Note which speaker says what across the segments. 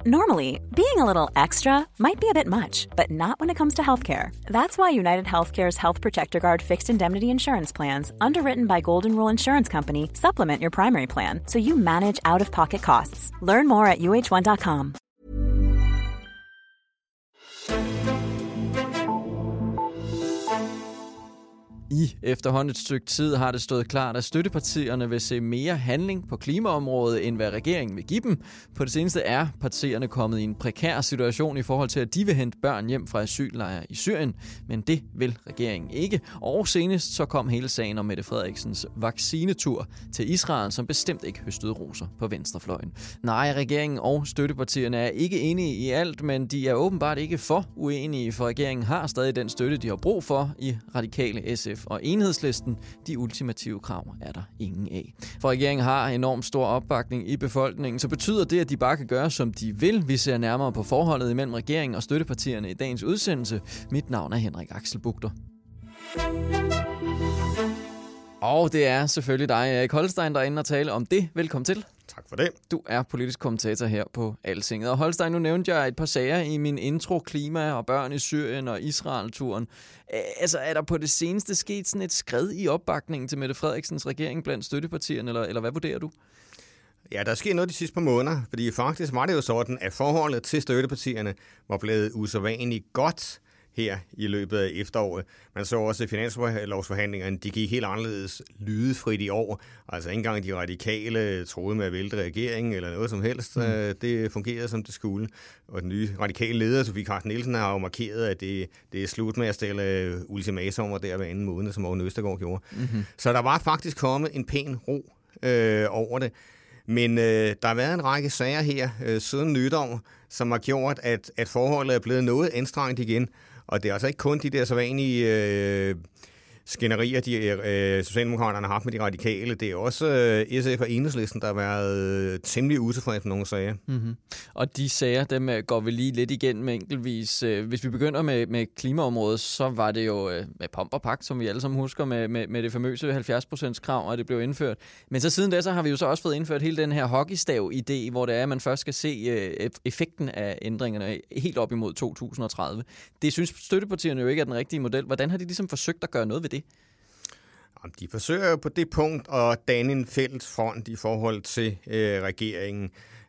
Speaker 1: Normally, being a little extra might be a bit much, but not when it comes to healthcare. That's why United Healthcare's Health Protector Guard fixed indemnity insurance plans, underwritten by Golden Rule Insurance Company, supplement your primary plan so you manage out-of-pocket costs. Learn more at uh1.com.
Speaker 2: I efterhånden et stykke tid har det stået klart, at støttepartierne vil se mere handling på klimaområdet, end hvad regeringen vil give dem. På det seneste er partierne kommet i en prekær situation i forhold til, at de vil hente børn hjem fra asyllejre i Syrien, men det vil regeringen ikke. Og senest så kom hele sagen om Mette Frederiksens vaccinetur til Israel, som bestemt ikke høstede roser på venstrefløjen. Nej, regeringen og støttepartierne er ikke enige i alt, men de er åbenbart ikke for uenige, for regeringen har stadig den støtte, de har brug for i radikale SF og Enhedslisten. De ultimative krav er der ingen af. For regeringen har enormt stor opbakning i befolkningen, så betyder det, at de bare kan gøre, som de vil. Vi ser nærmere på forholdet imellem regeringen og støttepartierne i dagens udsendelse. Mit navn er Henrik Axel Bugter. Og det er selvfølgelig dig, Erik Holstein, der er inde og tale om det. Velkommen til.
Speaker 3: Tak for det.
Speaker 2: Du er politisk kommentator her på Altinget. Og Holstein, nu nævnte jeg et par sager i min intro, klima og børn i Syrien og Israel-turen. Altså, er der på det seneste sket sådan et skred i opbakningen til Mette Frederiksens regering blandt støttepartierne, eller hvad vurderer du?
Speaker 3: Ja, der sker noget de sidste par måneder, fordi faktisk var det jo sådan, at forholdet til støttepartierne var blevet usædvanligt godt her i løbet af efteråret. Man så også, at finanslovsforhandlingerne, de gik helt anderledes lydefrit i år. Altså ikke engang de radikale troede med at vælte regeringen eller noget som helst. Det fungerede, som det skulle. Og den nye radikale leder, Sofie Carsten Nielsen, har jo markeret, at det er slut med at stille ultimatumer der hver anden måned, som Morten Østergaard gjorde. Mm-hmm. Så der var faktisk kommet en pæn ro over det. Men der har været en række sager her siden nytår, som har gjort, at forholdet er blevet noget anstrengt igen. Og det er altså ikke kun de der så vanlige skænderier, Socialdemokraterne har haft med de radikale. Det er også SF og Enhedslisten, der har været temmelig utilfredse med nogle sager. Mm-hmm.
Speaker 2: Og de sager, dem går vi lige lidt igennem enkeltvis. Hvis vi begynder med klimaområdet, så var det jo med pomp og pagt, som vi alle sammen husker, med det famøse 70% krav, og det blev indført. Men så siden da, så har vi jo så også fået indført hele den her hockeystav-idé, hvor det er, at man først skal se effekten af ændringerne helt op imod 2030. Det synes støttepartierne jo ikke er den rigtige model. Hvordan har de ligesom forsøgt at gøre noget ved det?
Speaker 3: De forsøger jo på det punkt at danne en fælles front i forhold til regeringen,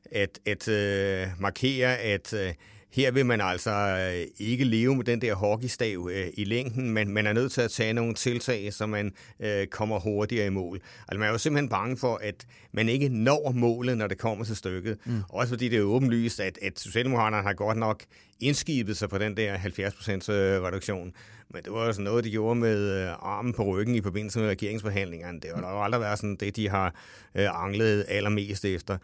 Speaker 3: at markere, at her vil man altså ikke leve med den der hockeystav i længden, men man er nødt til at tage nogle tiltag, så man kommer hurtigere i mål. Altså man er jo simpelthen bange for, at man ikke når målet, når det kommer til stykket. Også fordi det er åbenlyst, at Socialdemokraterne har godt nok indskibet sig på den der 70% reduktion. Men det var altså noget, de gjorde med armen på ryggen i forbindelse med regeringsforhandlingerne. Det har jo aldrig været sådan det, de har anglet allermest efter.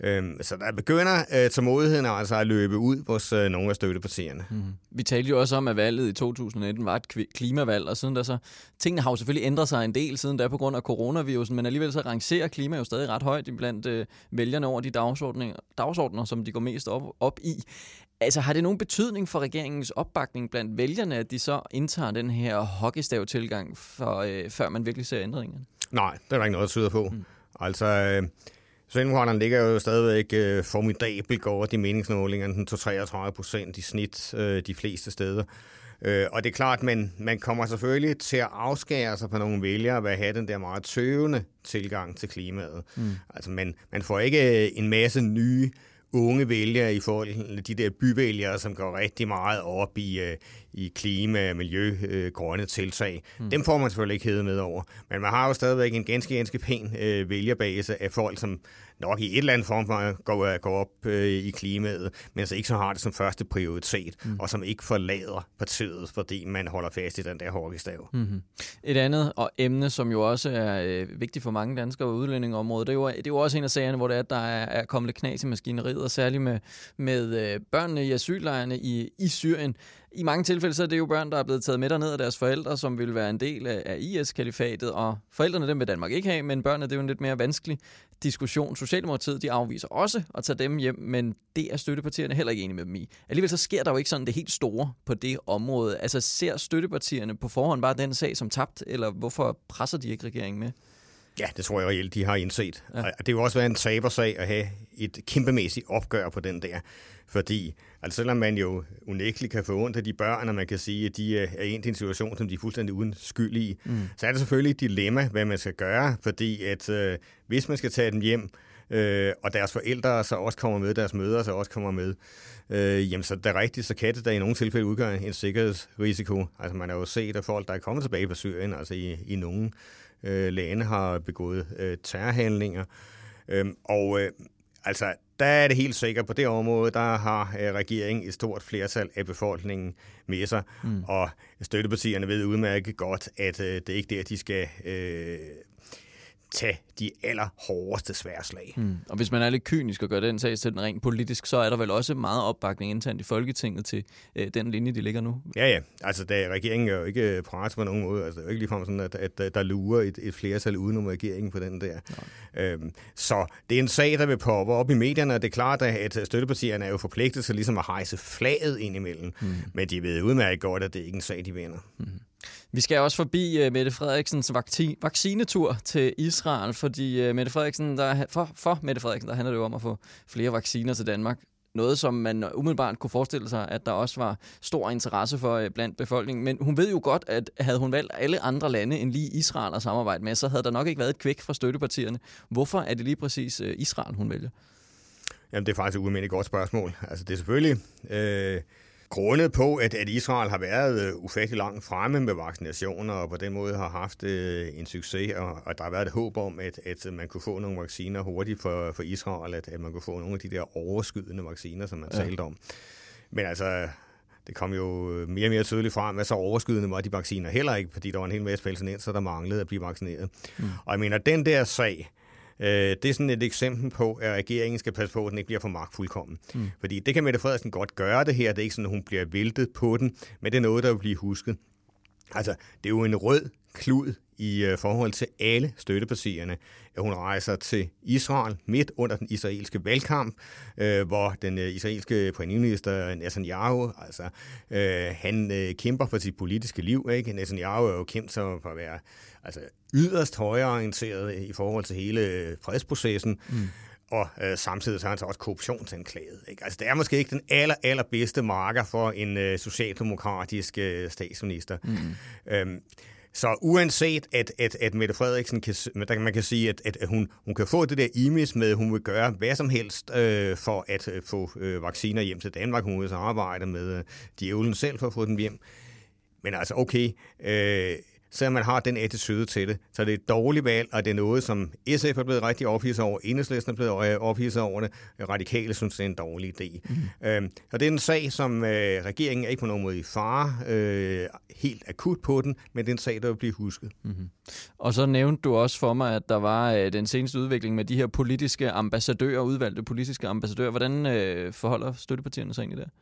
Speaker 3: Så der begynder tålmodigheden altså at løbe ud hos nogle af støttepartierne.
Speaker 2: Vi talte jo også om, at valget i 2019 var et klimavalg, og siden der så, tingene har jo selvfølgelig ændret sig en del siden der på grund af coronavirusen, men alligevel så rangerer klima jo stadig ret højt blandt vælgerne over de dagsordner, som de går mest op i. Altså, har det nogen betydning for regeringens opbakning blandt vælgerne, at de så indtager den her hockeystav-tilgang, før man virkelig ser ændringerne? Nej, det er der ikke noget, der tyder på. Altså, Socialdemokraterne ligger jo stadigvæk formidabelt over de meningsmålinger, den 2-33% i snit de fleste steder. Og det er klart, at man kommer selvfølgelig til at afskære sig på nogle vælgere ved at have den der meget tøvende tilgang til klimaet. Altså, man får ikke en masse nye unge vælgere i forhold til de der byvælgere, som går rigtig meget op i klima, miljø, grønne tiltag. Dem får man selvfølgelig ikke hævet med over. Men man har jo stadigvæk en ganske pæn vælgerbase af folk, som nok i et eller andet form går op i klimaet, men så ikke så har det som første prioritet, og som ikke forlader partiet, fordi man holder fast i den der hockeystav. Et andet emne, som jo også er vigtigt for mange danskere på udlændingeområdet, det er jo også en af sagerne, hvor det er, at der er kommet lidt knas i maskineriet, og særligt med børnene i asyllejrene i Syrien. I mange tilfælde så er det jo børn, der er blevet taget med derned af deres forældre, som vil være en del af IS-kalifatet, og forældrene dem vil Danmark ikke have, men børnene det er jo en lidt mere vanskelig diskussion. Socialdemokratiet de afviser også at tage dem hjem, men det er støttepartierne heller ikke enige med dem i. Alligevel så sker der jo ikke sådan det helt store på det område. Altså ser støttepartierne på forhånd bare den sag som tabt, eller hvorfor presser de ikke regeringen med?
Speaker 3: Ja, det tror jeg reelt, de har indset. Ja. Og det vil også være en tabersag at have et kæmpemæssigt opgør på den der. Fordi, altså selvom man jo unægteligt kan få ondt af de børn, og man kan sige, at de er i en situation, som de er fuldstændig uden skyld i, så er det selvfølgelig et dilemma, hvad man skal gøre. Fordi at hvis man skal tage dem hjem, og deres forældre så også kommer med, deres mødre så også kommer med, jamen så det er rigtigt, så kan det da i nogle tilfælde udgøre en sikkerhedsrisiko. Altså man har jo set, at folk, der er kommet tilbage fra Syrien, altså i nogle lande har begået terrorhandlinger. Altså der er det helt sikkert, på det område, der har regeringen et stort flertal af befolkningen med sig, og støttepartierne ved udmærket godt, at det er ikke der, de skal tage de allerhårdeste sværslag.
Speaker 2: Og hvis man er lidt kynisk og gør den sag til den rent politisk, så er der vel også meget opbakning internt i Folketinget til den linje, de ligger nu?
Speaker 3: Ja. Altså, regeringen er jo ikke parat på nogen måde. Altså, det er jo ikke ligefrem sådan, at der lurer et flertal udenom regeringen på den der. Så det er en sag, der vil poppe op i medierne, og det er klart, at støttepartierne er jo forpligtet til ligesom at hejse flaget indimellem. Men de ved udmærket godt, at det ikke er en sag, de vinder.
Speaker 2: Vi skal også forbi Mette Frederiksens vaccinetur til Israel, fordi Mette Frederiksen, for Mette Frederiksen, der handler det jo om at få flere vacciner til Danmark. Noget, som man umiddelbart kunne forestille sig, at der også var stor interesse for blandt befolkningen. Men hun ved jo godt, at havde hun valgt alle andre lande end lige Israel at samarbejde med, så havde der nok ikke været et kvæk fra støttepartierne. Hvorfor er det lige præcis Israel, hun vælger?
Speaker 3: Jamen, det er faktisk et ualmindeligt godt spørgsmål. Altså, det er selvfølgelig grundet på, at Israel har været ufattelig langt fremme med vaccinationer, og på den måde har haft en succes, og der har været et håb om, at man kunne få nogle vacciner hurtigt for Israel, at man kunne få nogle af de der overskydende vacciner, som man talte om. Men altså, det kom jo mere og mere tydeligt frem, at så overskydende var de vacciner heller ikke, fordi der var en hel masse palæstinenser, der manglede at blive vaccineret. Og jeg mener, den der sag, det er sådan et eksempel på, at regeringen skal passe på, at den ikke bliver for magtfuldkommen. Fordi det kan Mette Frederiksen godt gøre det her. Det er ikke sådan, at hun bliver væltet på den, men det er noget, der vil blive husket. Altså, det er jo en rød klud i forhold til alle støttepartierne, at hun rejser til Israel midt under den israelske valgkamp, hvor den israelske premierminister Netanyahu, altså han kæmper for sit politiske liv, ikke? Netanyahu er jo kendt som for at være yderst højreorienteret i forhold til hele fredsprocessen. Og samtidig så er han så også korruptionsanklaget. Ikke? Altså, det er måske ikke den allerbedste marker for en socialdemokratisk statsminister. Så uanset at Mette Frederiksen man kan sige, at hun kan få det der image med, at hun vil gøre hvad som helst for at få vacciner hjem til Danmark. Hun vil så arbejde med djævlen selv for at få dem hjem. Men altså okay, selvom man har den attitude til det, så er det et dårligt valg, og det er noget, som SF er blevet rigtig ophidset over, Enhedslisten er blevet ophidset over det, Radikale synes, det er en dårlig idé. Og det er en sag, som regeringen er ikke på nogen måde i fare, helt akut på den, men det er en sag, der vil blive husket.
Speaker 2: Og så nævnte du også for mig, at der var den seneste udvikling med de her politiske ambassadører, udvalgte politiske ambassadører. Hvordan forholder støttepartierne sig egentlig der?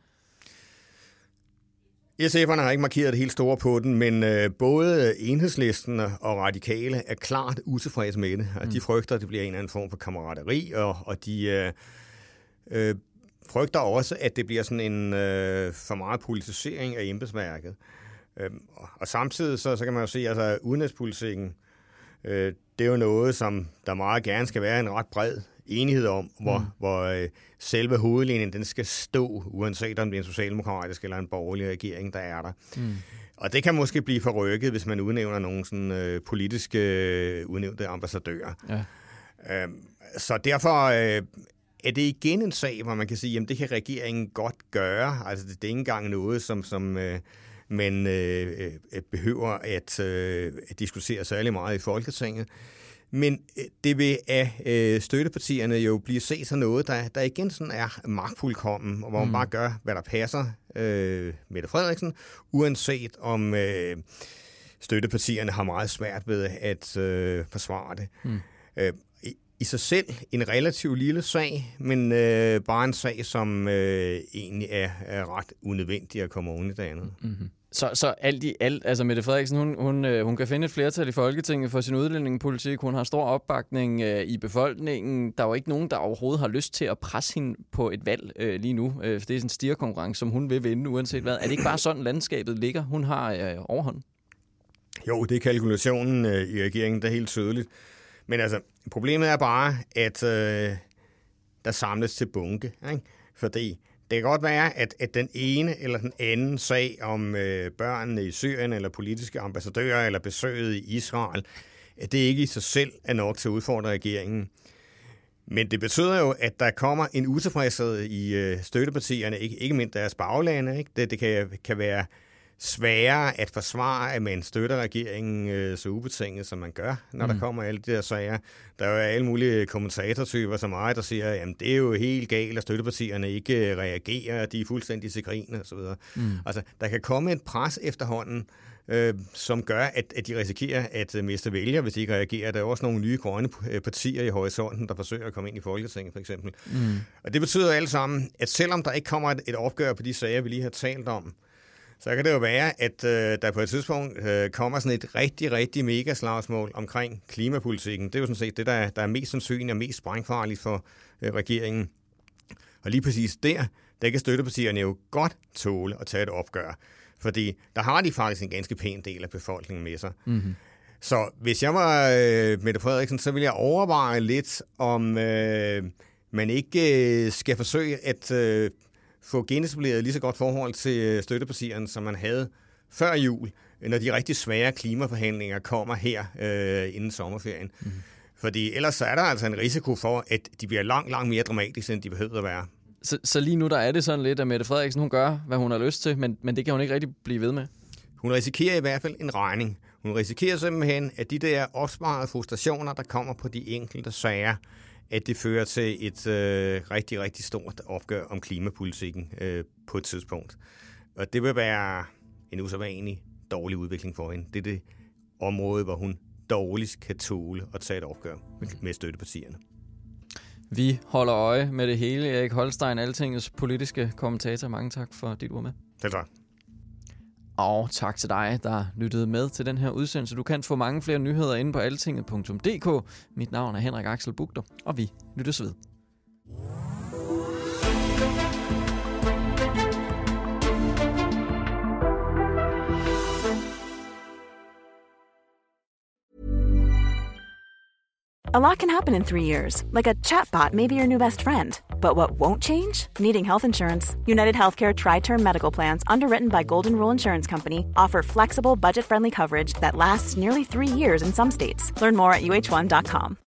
Speaker 3: SF'erne har ikke markeret det helt store på den, men både Enhedslisten og Radikale er klart utilfredse med det. De frygter, at det bliver en eller anden form for kammerateri, og de frygter også, at det bliver sådan en for meget politisering af embedsværket. Og samtidig så kan man jo se, at altså, udenrigspolitikken, det er jo noget, som der meget gerne skal være en ret bred enighed om, hvor selve hovedlinjen, den skal stå, uanset om det er en socialdemokratisk eller en borgerlig regering, der er der. Og det kan måske blive forrykket, hvis man udnævner nogle sådan politiske udnævnte ambassadører. Ja. Så derfor er det igen en sag, hvor man kan sige, at det kan regeringen godt gøre. Altså det er ikke engang noget, som man behøver at diskutere særlig meget i Folketinget. Men det vil af støttepartierne jo blive set som noget, der igen sådan er magtfuldkommen, og hvor man bare gør, hvad der passer Mette Frederiksen, uanset om støttepartierne har meget svært ved at forsvare det. I sig selv en relativt lille sag, men bare en sag, som egentlig er ret unødvendig at komme oven i det andet.
Speaker 2: Så alt i alt, altså Mette Frederiksen, hun kan finde et flertal i Folketinget for sin udlændingepolitik. Hun har stor opbakning i befolkningen. Der er jo ikke nogen, der overhovedet har lyst til at presse hende på et valg lige nu. Det er sådan en stierkonkurrence, som hun vil vinde, uanset hvad. Er det ikke bare sådan, landskabet ligger? Hun har overhånden.
Speaker 3: Jo, det er kalkulationen i regeringen, der er helt tydeligt. Men altså, problemet er bare, at der samles til bunke, ikke? Fordi det kan godt være, at den ene eller den anden sag om børnene i Syrien, eller politiske ambassadører, eller besøget i Israel, at det ikke i sig selv er nok til at udfordre regeringen. Men det betyder jo, at der kommer en utilfredshed i støttepartierne, ikke mindst deres baglande. Ikke? Det kan være sværere at forsvare, at man støtter regeringen så ubetinget, som man gør, når der kommer alle de der sager. Der er jo alle mulige kommentatortyper som mig, der siger, at det er jo helt galt, at støttepartierne ikke reagerer, de er fuldstændig til grin og så videre. Altså, der kan komme et pres efterhånden, som gør, at de risikerer at miste vælgere, hvis de ikke reagerer. Der er også nogle nye grønne partier i horisonten, der forsøger at komme ind i Folketinget, for eksempel. Og det betyder alle sammen, at selvom der ikke kommer et opgør på de sager, vi lige har talt om, så kan det jo være, at der på et tidspunkt kommer sådan et rigtig, rigtig megaslagsmål omkring klimapolitikken. Det er jo sådan set det, der er mest sandsynligt og mest sprængfarligt for regeringen. Og lige præcis der kan støttepartierne jo godt tåle at tage et opgør. Fordi der har de faktisk en ganske pæn del af befolkningen med sig. Mm-hmm. Så hvis jeg var Mette Frederiksen, så ville jeg overveje lidt, om man ikke skal forsøge at få genetableret lige så godt forhold til støttepartierne, som man havde før jul, når de rigtig svære klimaforhandlinger kommer her inden sommerferien. Mm-hmm. Fordi ellers så er der altså en risiko for, at de bliver langt mere dramatiske, end de behøver at være.
Speaker 2: Så lige nu der er det sådan lidt, at Mette Frederiksen hun gør, hvad hun har lyst til, men det kan hun ikke rigtig blive ved med.
Speaker 3: Hun risikerer i hvert fald en regning. Hun risikerer simpelthen, at de der opsparede frustrationer, der kommer på de enkelte sager, at det fører til et rigtig, rigtig stort opgør om klimapolitikken på et tidspunkt. Og det vil være en usædvanlig dårlig udvikling for hende. Det er det område, hvor hun dårligst kan tåle at tage et opgør med støttepartierne.
Speaker 2: Vi holder øje med det hele. Erik Holstein, Altingets politiske kommentator. Mange tak for dit ord med.
Speaker 3: Selv tak.
Speaker 2: Og tak til dig, der lyttede med til den her udsendelse. Du kan få mange flere nyheder inde på altinget.dk. Mit navn er Henrik Axel Bugter, og vi lyttes ved.
Speaker 1: A lot can happen in 3 years, like a chatbot may be your new best friend. But what won't change? Needing health insurance. United Healthcare Tri-Term Medical Plans, underwritten by Golden Rule Insurance Company, offer flexible, budget-friendly coverage that lasts nearly 3 years in some states. Learn more at uh1.com.